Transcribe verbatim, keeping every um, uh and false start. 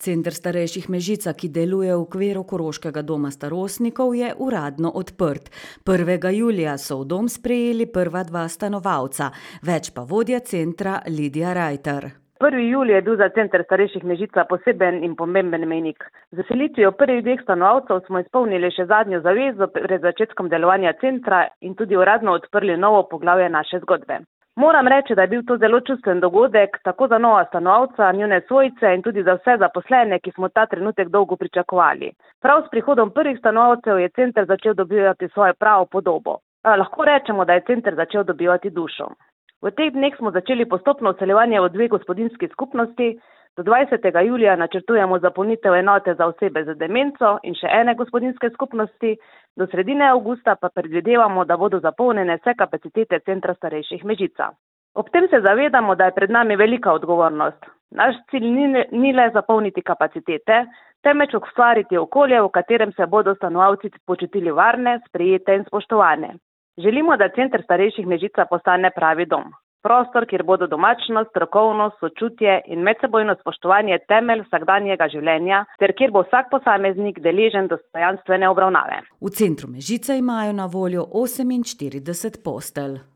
Center starejših Mežica, ki deluje v okviru Koroškega doma starostnikov, je uradno odprt. prvega julija so v dom sprejeli prva dva stanovalca, več pa vodja centra Lidija Rajtar. prvi julij je bil za Center starejših Mežica poseben in pomemben mejnik. Z zaselitvijo prvih dveh stanovalcev smo izpolnili še zadnjo zavezo pred začetkom delovanja centra in tudi uradno odprli novo poglavje naše zgodbe. Moram reči, da je bil to zelo čustven dogodek, tako za nova stanovalca, njune svojce in tudi za vse zaposlene, ki smo ta trenutek dolgo pričakovali. Prav s prihodom prvih stanovalcev je center začel dobivati svojo pravo podobo. A, lahko rečemo, da je center začel dobivati dušo. V teh dneh smo začeli postopno vseljevanje v dve gospodinjski skupnosti. Do dvajsetega julija načrtujemo zapolnitev enote za osebe z demenco in še ene gospodinjske skupnosti, do sredine avgusta pa predvidevamo, da bodo zapolnjene vse kapacitete Centra starejših Mežica. Ob tem se zavedamo, da je pred nami velika odgovornost. Naš cilj ni, ni le zapolniti kapacitete, temveč ustvariti okolje, v katerem se bodo stanovalci počutili varne, sprejete in spoštovane. Želimo, da Center starejših Mežica postane pravi dom. Prostor, kjer bodo domačnost, strokovnost, sočutje in medsebojno spoštovanje temelj vsakdanjega življenja, ter kjer bo vsak posameznik deležen dostojanstvene obravnave. V Centru Mežica imajo na voljo oseminštirideset postelj.